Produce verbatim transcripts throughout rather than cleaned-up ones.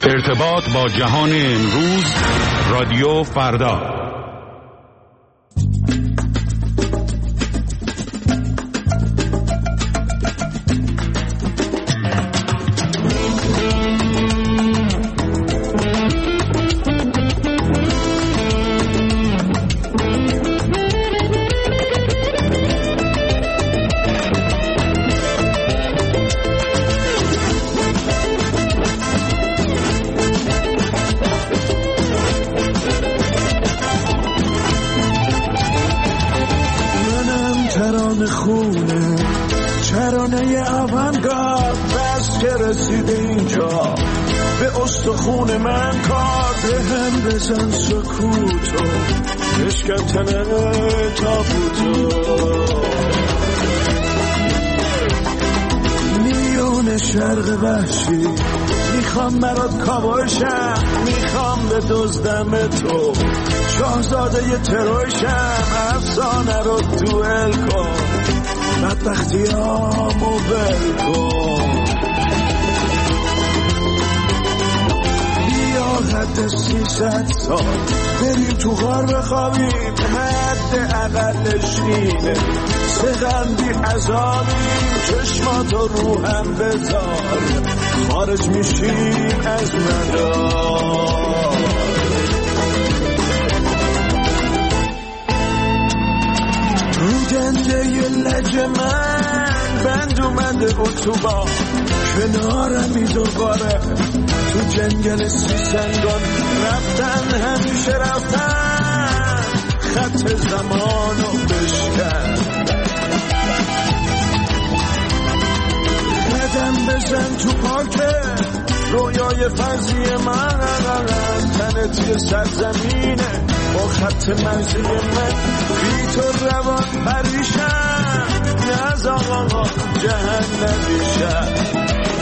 ارتباط با جهان امروز، رادیو فردا. خون من کار به هم بزن سکوتو بشکن تنه تابوتو میون شرق وحشی میخوام برات کابوشم، میخوام به دزدم تو شاهزاده ی تروشم، افسانه رو دوئل کن بدبختیامو ول کن. حد سیصد سال بریم تو غار بخوابیم، حد اقلش اینه سغندی عذابیم، چشماتو رو هم بذار خارج میشیم از مدار. رو گنده ی لج من بند اومده اتوبان، کنارمی دوباره تو جنگل سیسنگان رفتن، همیشه رفتن خط زمانو بشکن. قدم بزن تو پارکه رویای فرضی من، تنت یه سرزمینه با خط مرزی من، بی تو روان پریشم نه از آقا جهنمیشم.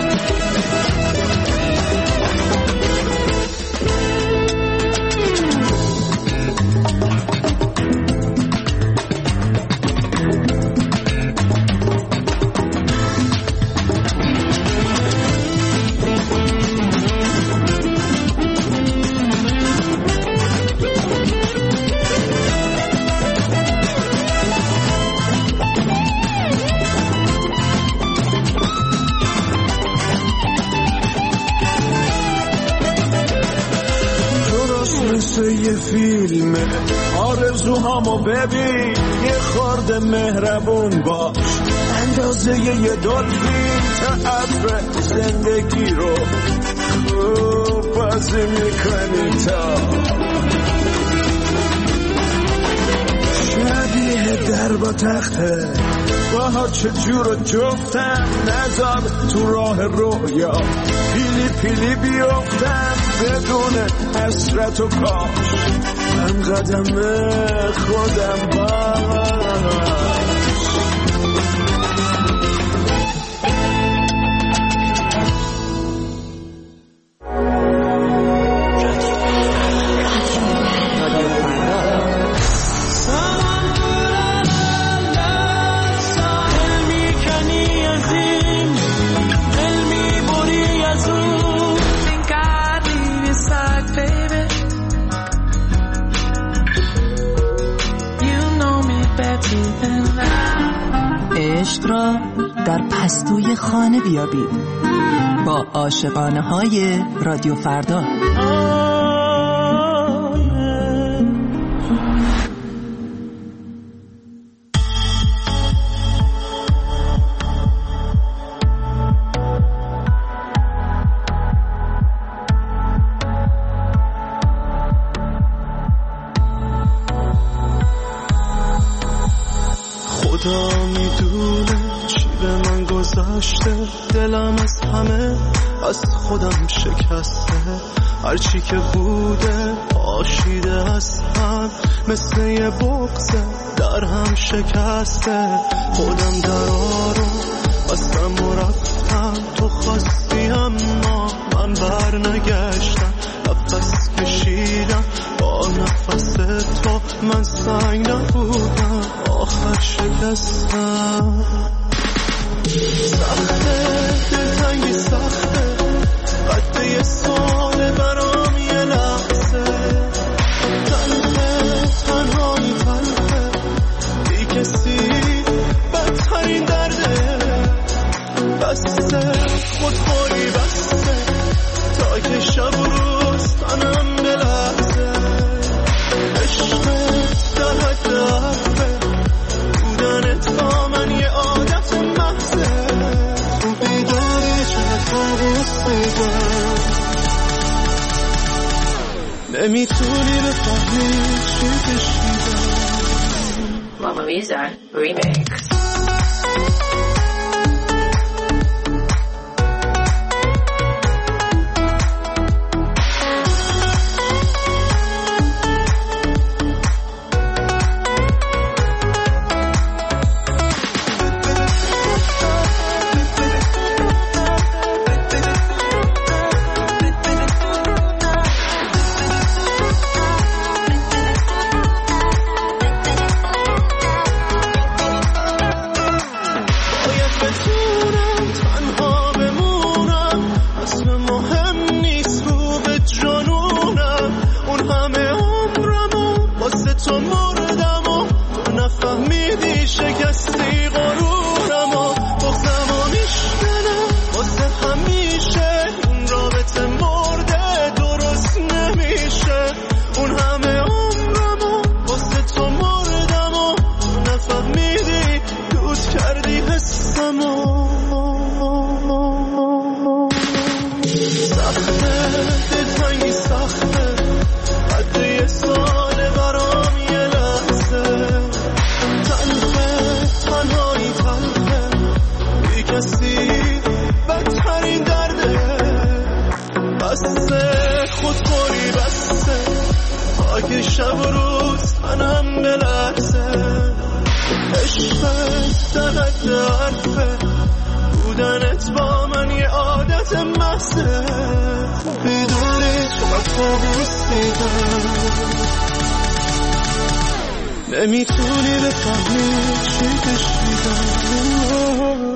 یه فیلمه آرزوهامو ببین، یه خورده مهربون باش اندازه یه دلفین، تعبر زندگی رو خوب بازی میکنی تا شبیه در با تخته باها چجور جفتم، نذار تو راه رویا پیلی پیلی بیفتم بدون حسرت و کاش من قدم خودم باش. عشق را در پستوی خانه بیابید با عاشقانه های رادیو فردا. خدا میدونه چی به من گذشته، دلم از همه از خودم شکسته، هرچی که بوده پاشیده از هم مثل یه بغضه در هم شکسته. خودم درارو بستم و رفتم، تو خواستی اما من بر نگشتم، نفس کشیدم با نفس تو من سنگ نبودم آخر شکستم. سخته دلتنگی سخته قد یه سال میگم نمیتونی بفهمی چی کشیدم. Mama Lisa Remix. نمیتونی بفهمی چی کشیدم.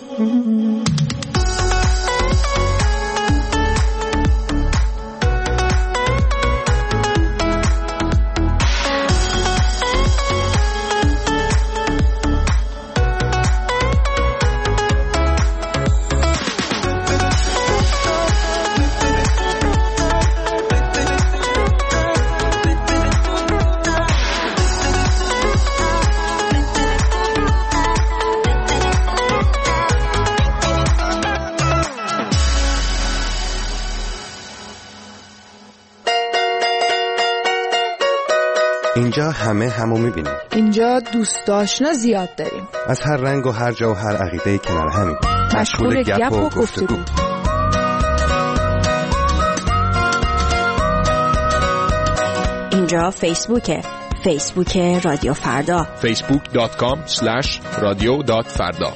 اینجا همه همو میبینیم. اینجا دوست آشنا زیاد داریم. از هر رنگ و هر جا و هر عقیده کنار همیم. مشغول گپ و گفتگو. اینجا فیسبوکه. فیسبوک رادیو فردا. فیسبوک دات کام اسلش رادیو دات فردا.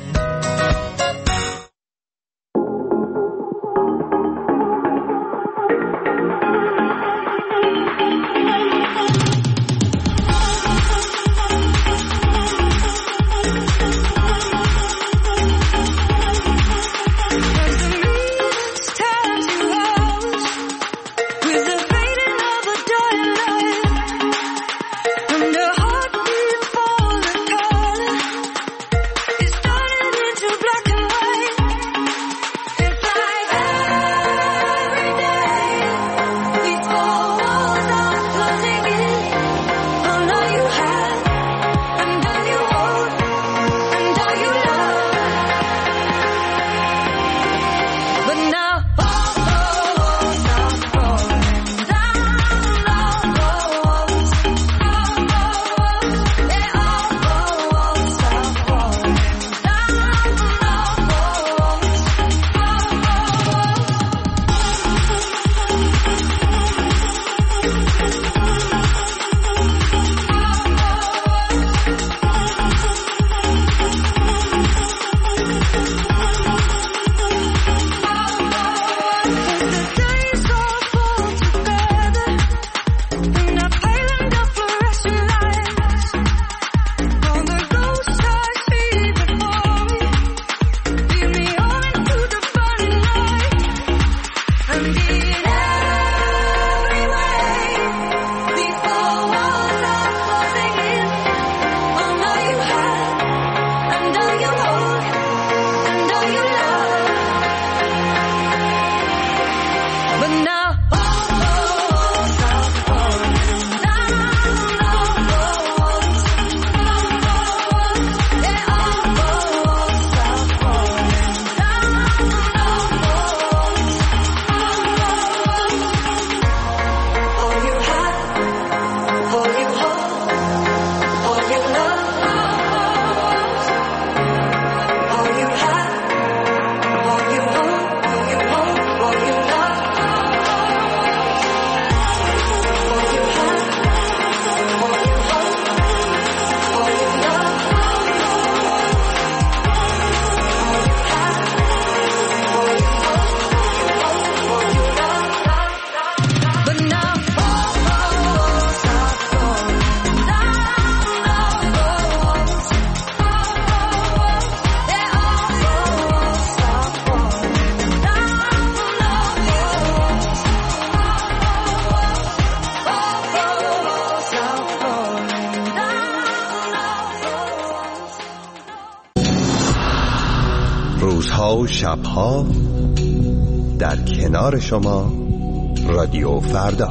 روزها و شبها در کنار شما رادیو فردا.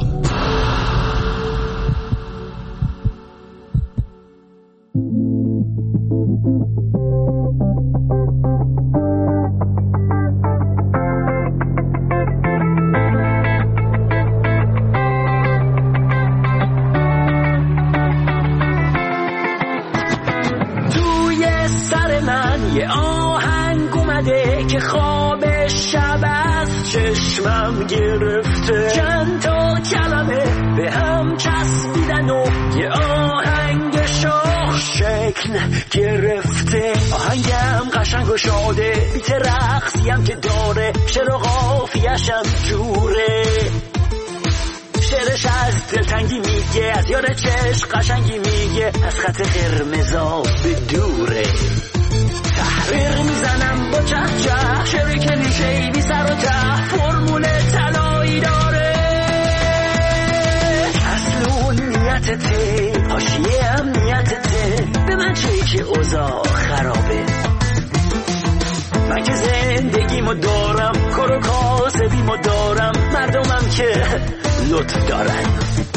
چشمم گرفته چند تا کلمه به هم چسبیدن و یه آهنگ شاه شکل گرفته. آهنگم قشنگ و شاده بیت رقصیم که داره، شعر و قافیه‌شم جوره، شعرش از دلتنگی میگه، از یار چشم قشنگی میگه، از خط قرمزا به دوره. تحریر میزنم با چه چه، شعر کلیشه‌ای بی سر و ته، فرمول طلایی داره. اصل نیتته، حاشیه امنیتته، به من چه که اوضاع خرابه. من که زندگیمو دارم، کار و کاسبیمو دارم، مردمم که لطف دارن.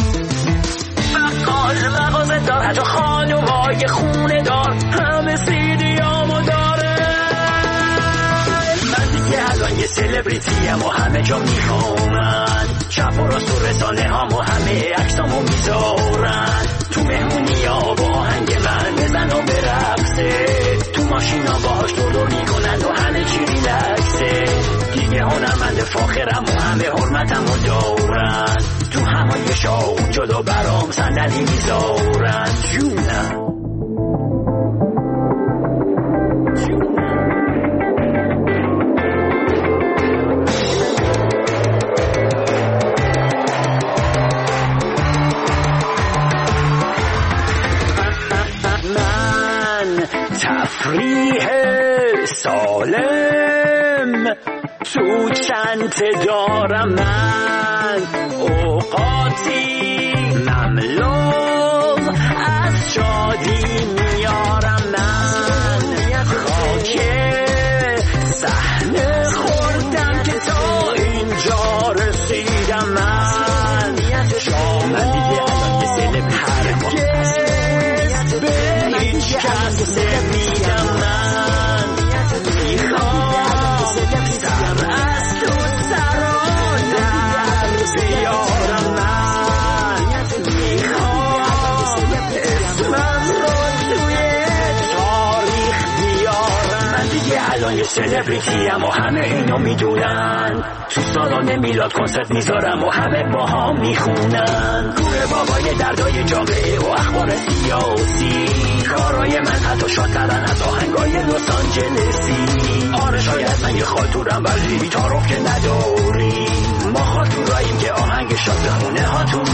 بقال مغازه دار، حتی خانومای خونه دار، همه سیدیامو داره. من دیگه الان یه سلبریتیم و همه جا میخوامن، چپ و راست و رسانه هم و همه عکسامو میذارن. تو مهمونی ها با آهنگ من بزن و برقصه، تو ماشینا باهاش دور دور میکنن و همه چی ریلکسه. دیگه هنرمند فاخرم و همه حرمتمو دارن، تو همایشا و جلو برام صندلی میذارن. جونم تفریح سالم تو چنت دارم، من اوقاتی مملو از شادی میارم. من خاک صحنه خوردم که تا اینجا رسیدم. من من دیگه الان یه سلب هرگز به هیچ کس نمیدم. من میخوام سر از تو سران در بیارم. من میخوام اسمم رو توی تاریخ بیارم. من دیگه الان یه سلبریتیم و همه اینو میدونن، تو سالن میلاد کنسرت میذارم و همه با هم میخونن. گوره بابای دردای جامعه و اخبار سیاسی، کارای من حتی شادترن از آهنگای لس آنجلسی. آره شاید من یه خاطورم ولی تعارف که نداریم، ما خاطوراییم که آهنگ شاد خونه هاتون